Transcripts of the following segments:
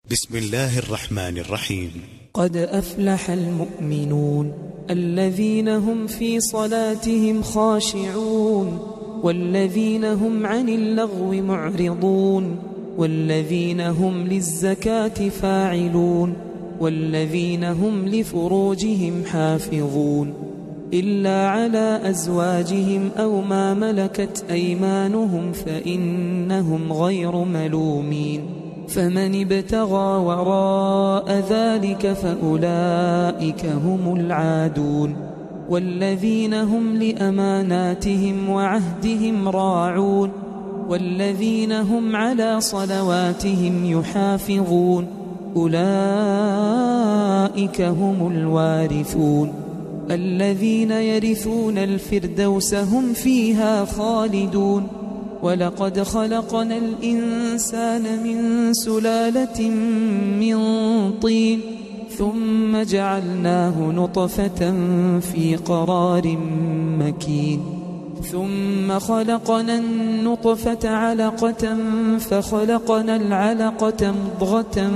بسم الله الرحمن الرحيم. قد أفلح المؤمنون الذين هم في صلاتهم خاشعون والذين هم عن اللغو معرضون والذين هم للزكاة فاعلون والذين هم لفروجهم حافظون إلا على أزواجهم أو ما ملكت أيمانهم فإنهم غير ملومين فمن ابتغى وراء ذلك فأولئك هم العادون والذين هم لأماناتهم وعهدهم راعون والذين هم على صلواتهم يحافظون أولئك هم الوارثون الذين يرثون الفردوس هم فيها خالدون ولقد خلقنا الإنسان من سلالة من طين ثم جعلناه نطفة في قرار مكين ثم خلقنا النطفة علقة فخلقنا العلقة مضغة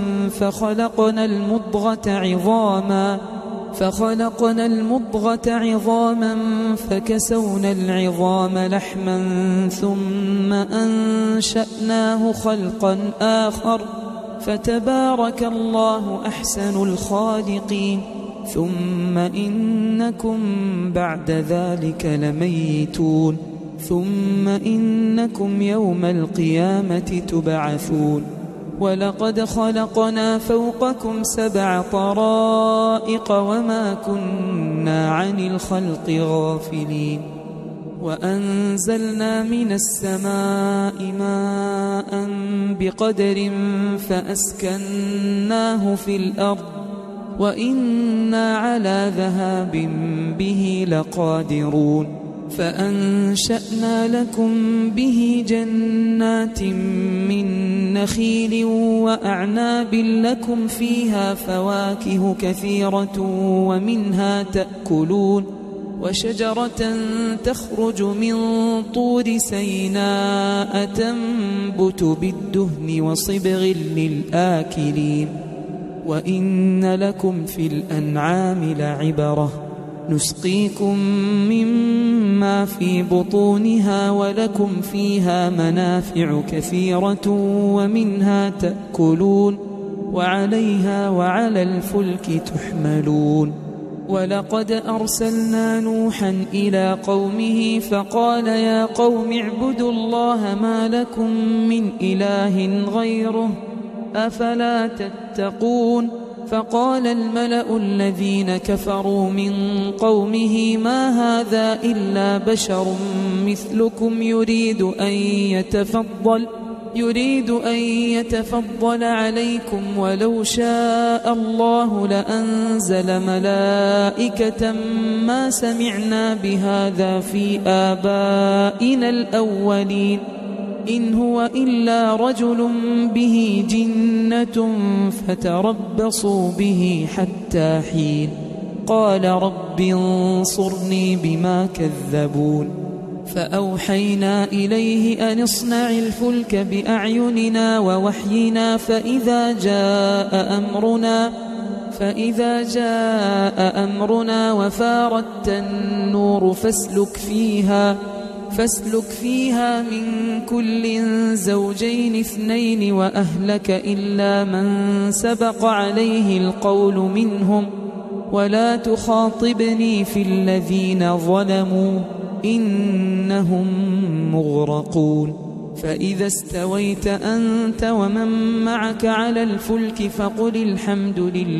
فخلقنا المضغة عظاما فكسونا العظام لحما ثم أنشأناه خلقا آخر فتبارك الله أحسن الخالقين ثم إنكم بعد ذلك لميتون ثم إنكم يوم القيامة تبعثون ولقد خلقنا فوقكم 7 طرائق وما كنا عن الخلق غافلين وأنزلنا من السماء ماء بقدر فأسكناه في الأرض وإنا على ذهاب به لقادرون فأنشأنا لكم به جنات من نخيل وأعناب لكم فيها فواكه كثيرة ومنها تأكلون وشجرة تخرج من طور سيناء تنبت بالدهن وصبغ للآكلين وإن لكم في الأنعام لعبرة نسقيكم مما في بطونها ولكم فيها منافع كثيرة ومنها تأكلون وعليها وعلى الفلك تحملون ولقد أرسلنا نوحا إلى قومه فقال يا قوم اعبدوا الله ما لكم من إله غيره أفلا تتقون فقال الملأ الذين كفروا من قومه ما هذا إلا بشر مثلكم يريد أن يتفضل عليكم ولو شاء الله لأنزل ملائكة ما سمعنا بهذا في آبائنا الأولين إن هو إلا رجل به جنة فتربصوا به حتى حين قال رب انصرني بما كذبون فأوحينا إليه أن اصنع الفلك بأعيننا ووحينا فإذا جاء أمرنا وفاردت النور فاسلك فيها من كل زوجين 2 وأهلك إلا من سبق عليه القول منهم ولا تخاطبني في الذين ظلموا إنهم مغرقون فإذا استويت أنت ومن معك على الفلك فقل الحمد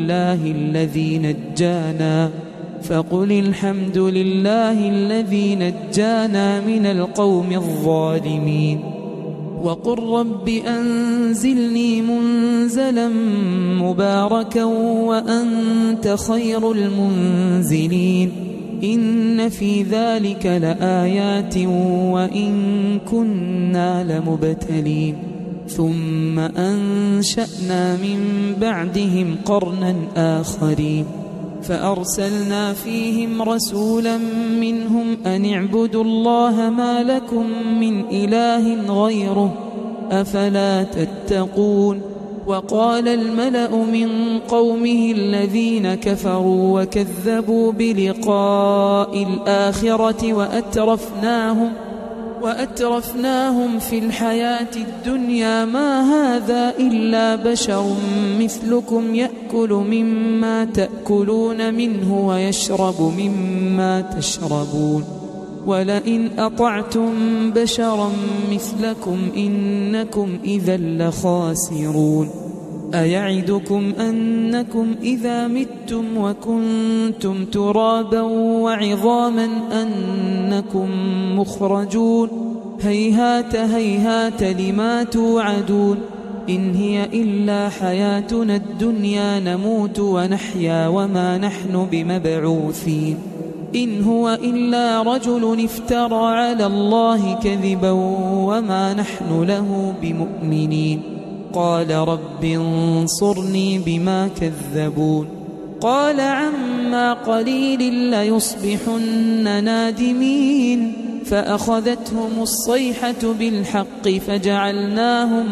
لله الذي نجانا من القوم الظالمين وقل رب أنزلني منزلا مباركا وأنت خير المنزلين إن في ذلك لآيات وإن كنا لمبتلين ثم أنشأنا من بعدهم قرنا آخرين فأرسلنا فيهم رسولا منهم أن اعبدوا الله ما لكم من إله غيره أفلا تتقون وقال الملأ من قومه الذين كفروا وكذبوا بلقاء الآخرة وأترفناهم في الحياة الدنيا ما هذا إلا بشر مثلكم يأكل مما تأكلون منه ويشرب مما تشربون ولئن أطعتم بشرا مثلكم إنكم إذا لخاسرون أيعدكم أنكم إذا متم وكنتم ترابا وعظاما أنكم مخرجون هيهات هيهات لما توعدون إن هي إلا حياتنا الدنيا نموت ونحيا وما نحن بمبعوثين إن هو إلا رجل افترى على الله كذبا وما نحن له بمؤمنين قال رب انصرني بما كذبون قال عما قليل ليصبحن نادمين فأخذتهم الصيحة بالحق فجعلناهم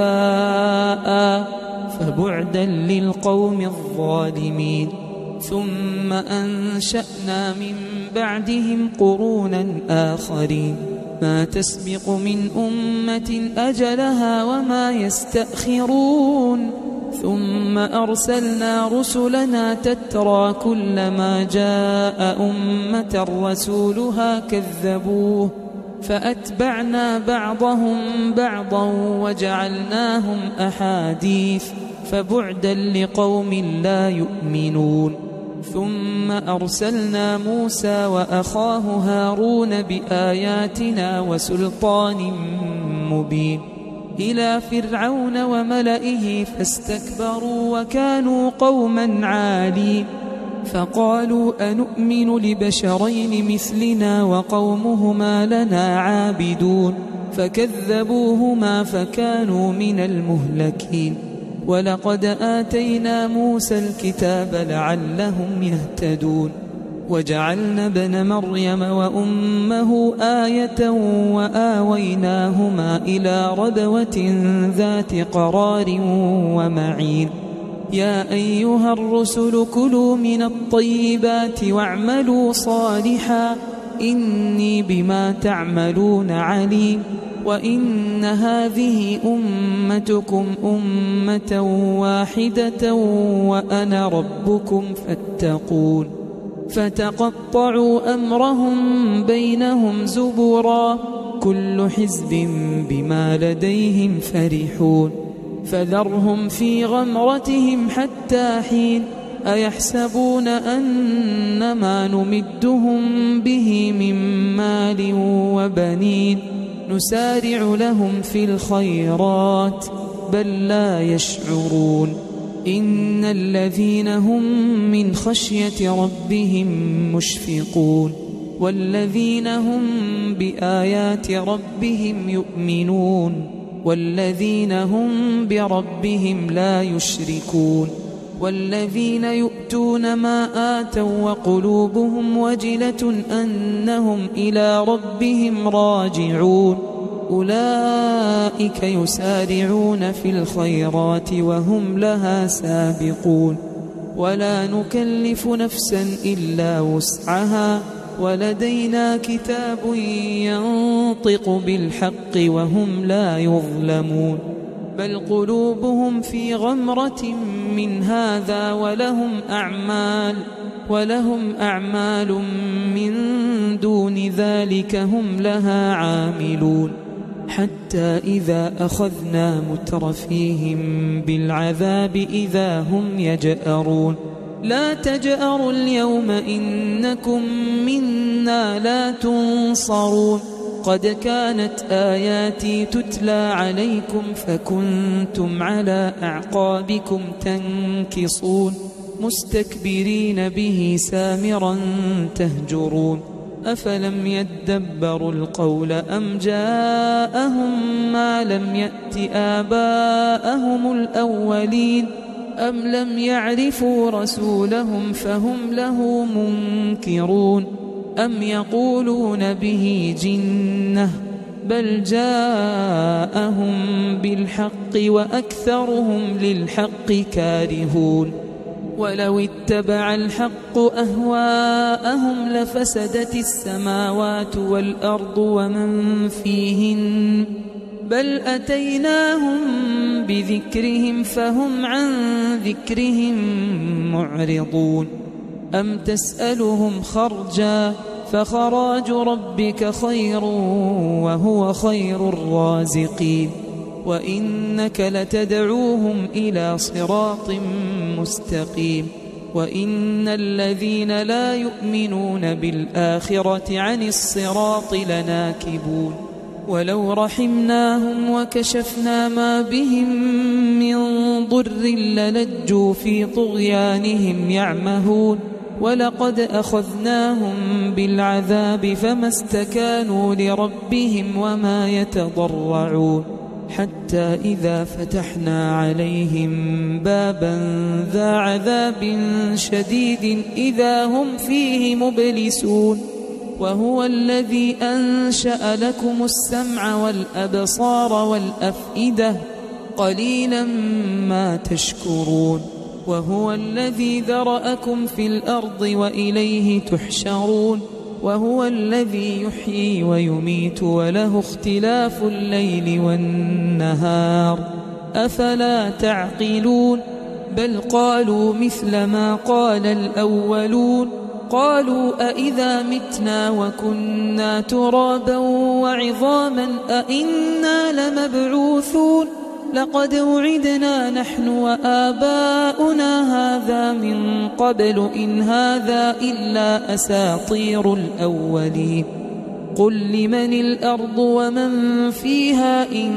غثاء فبعدا للقوم الظالمين ثم أنشأنا من بعدهم قرونا آخرين ما تسبق من أمة أجلها وما يستأخرون ثم أرسلنا رسلنا تترى كلما جاء أمة رسولها كذبوه فأتبعنا بعضهم بعضا وجعلناهم أحاديث فبعدا لقوم لا يؤمنون ثم أرسلنا موسى وأخاه هارون بآياتنا وسلطان مبين إلى فرعون وملئه فاستكبروا وكانوا قوما عالين فقالوا أنؤمن لبشرين مثلنا وقومهما لنا عابدون فكذبوهما فكانوا من المهلكين ولقد آتينا موسى الكتاب لعلهم يهتدون وجعلنا ابن مريم وأمه آية وآويناهما إلى ربوة ذات قرار ومعين يا أيها الرسل كلوا من الطيبات واعملوا صالحا إني بما تعملون عليم وإن هذه أمتكم أمة واحدة وأنا ربكم فاتقون فتقطعوا أمرهم بينهم زبرا كل حزب بما لديهم فرحون فذرهم في غمرتهم حتى حين أيحسبون أن ما نمدهم به من مال وبنين نسارع لهم في الخيرات بل لا يشعرون إن الذين هم من خشية ربهم مشفقون والذين هم بآيات ربهم يؤمنون والذين هم بربهم لا يشركون والذين يؤتون ما آتوا وقلوبهم وجلة أنهم إلى ربهم راجعون أولئك يسارعون في الخيرات وهم لها سابقون ولا نكلف نفسا إلا وسعها ولدينا كتاب ينطق بالحق وهم لا يظلمون بل قلوبهم في غمرة من هذا ولهم أعمال من دون ذلك هم لها عاملون حتى إذا أخذنا مترفيهم بالعذاب إذا هم يجأرون لا تجأروا اليوم إنكم منا لا تنصرون قد كانت آياتي تتلى عليكم فكنتم على أعقابكم تنكصون مستكبرين به سامرا تهجرون أفلم يدبروا القول أم جاءهم ما لم يأت آباءهم الأولين أم لم يعرفوا رسولهم فهم له منكرون أم يقولون به جنة بل جاءهم بالحق وأكثرهم للحق كارهون ولو اتبع الحق أهواءهم لفسدت السماوات والأرض ومن فيهن بل أتيناهم بذكرهم فهم عن ذكرهم معرضون أم تسألهم خرجا فخراج ربك خير وهو خير الرازقين وإنك لتدعوهم إلى صراط مستقيم وإن الذين لا يؤمنون بالآخرة عن الصراط لناكبون ولو رحمناهم وكشفنا ما بهم من ضر للجوا في طغيانهم يعمهون ولقد أخذناهم بالعذاب فما استكانوا لربهم وما يتضرعون حتى إذا فتحنا عليهم بابا ذا عذاب شديد إذا هم فيه مبلسون وهو الذي أنشأ لكم السمع والأبصار والأفئدة قليلا ما تشكرون وهو الذي ذرأكم في الأرض وإليه تحشرون وهو الذي يحيي ويميت وله اختلاف الليل والنهار أفلا تعقلون بل قالوا مثل ما قال الأولون قالوا أإذا متنا وكنا ترابا وعظاما أإنا لمبعوثون لقد وعدنا نحن وآباؤنا هذا من قبل إن هذا إلا أساطير الأولين قل لمن الأرض ومن فيها إن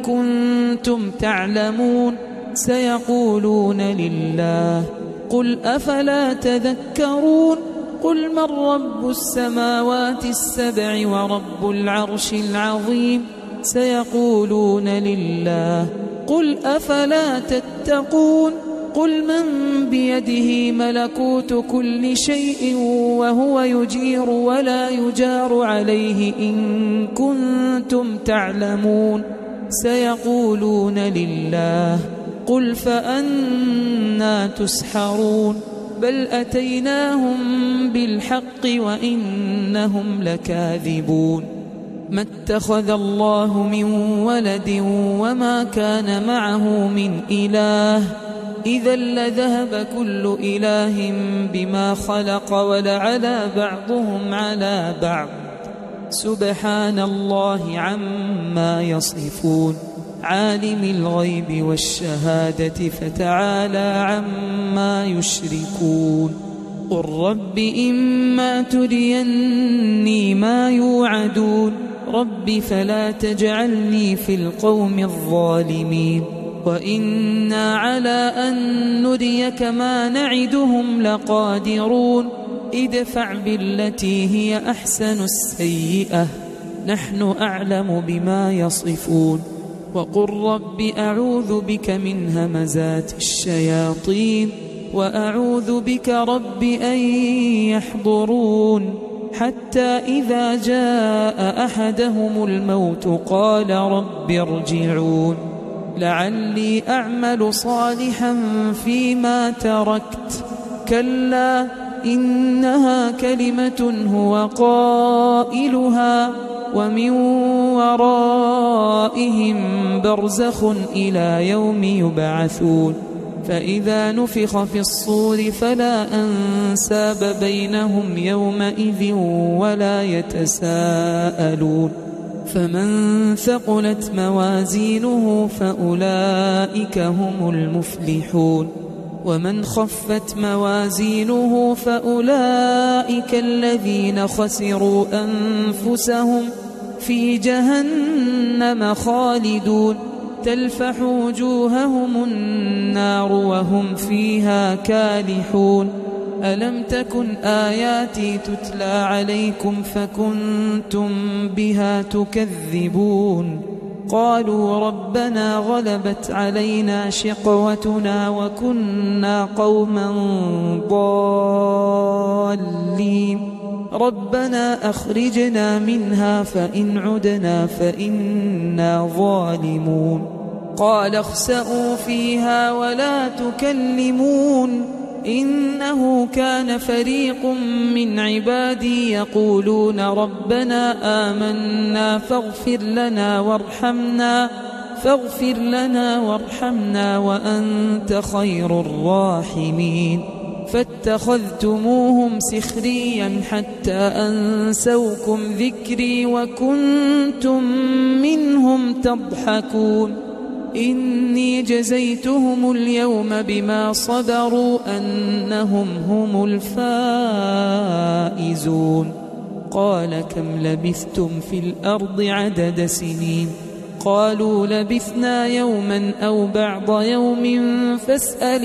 كنتم تعلمون سيقولون لله قل أفلا تذكرون قل من رب السماوات السبع ورب العرش العظيم سيقولون لله قل أفلا تتقون قل من بيده ملكوت كل شيء وهو يجير ولا يجار عليه إن كنتم تعلمون سيقولون لله قل فأنى تسحرون بل أتيناهم بالحق وإنهم لكاذبون ما اتخذ الله من ولد وما كان معه من إله إذا لذهب كل إله بما خلق ولعلى بعضهم على بعض سبحان الله عما يصفون عالم الغيب والشهادة فتعالى عما يشركون قل رب إما تريني ما يوعدون رب فلا تجعلني في القوم الظالمين وإنا على أن نريك ما نعدهم لقادرون ادفع بالتي هي أحسن السيئة نحن أعلم بما يصفون وقل رب أعوذ بك من همزات الشياطين وأعوذ بك رب أن يحضرون حتى إذا جاء أحدهم الموت قال رب ارجعون لعلي أعمل صالحا فيما تركت كلا إنها كلمة هو قائلها ومن ورائهم برزخ إلى يوم يبعثون فإذا نفخ في الصور فلا أنساب بينهم يومئذ ولا يتساءلون فمن ثقلت موازينه فأولئك هم المفلحون ومن خفت موازينه فأولئك الذين خسروا أنفسهم في جهنم خالدون تلفح وجوههم النار وهم فيها كالحون ألم تكن آياتي تتلى عليكم فكنتم بها تكذبون قالوا ربنا غلبت علينا شقوتنا وكنا قوما ضالين ربنا أخرجنا منها فإن عدنا فإنا ظالمون قال اخسئوا فيها ولا تكلمون إنه كان فريق من عبادي يقولون ربنا آمنا فاغفر لنا وارحمنا وأنت خير الراحمين فاتخذتموهم سخريا حتى أنسوكم ذكري وكنتم منهم تضحكون إني جزيتهم اليوم بما صبروا أنهم هم الفائزون قال كم لبثتم في الأرض عدد سنين قالوا لبثنا يوما أو بعض يوم فاسأل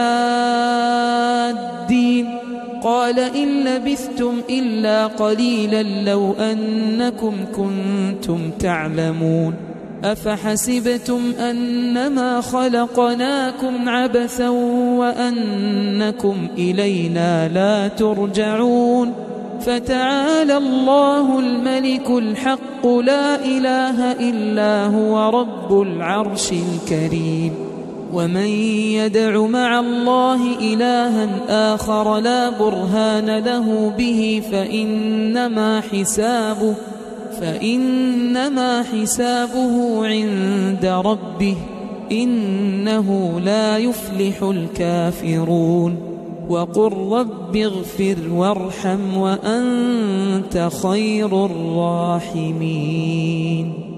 العادين قال إن لبثتم إلا قليلا لو أنكم كنتم تعلمون أفحسبتم أنما خلقناكم عبثا وأنكم إلينا لا ترجعون فتعالى الله الملك الحق لا إله إلا هو رب العرش الكريم ومن يدع مع الله إلها آخر لا برهان له به فإنما حسابه عند ربه إنه لا يفلح الكافرون وقل رب اغفر وارحم وأنت خير الراحمين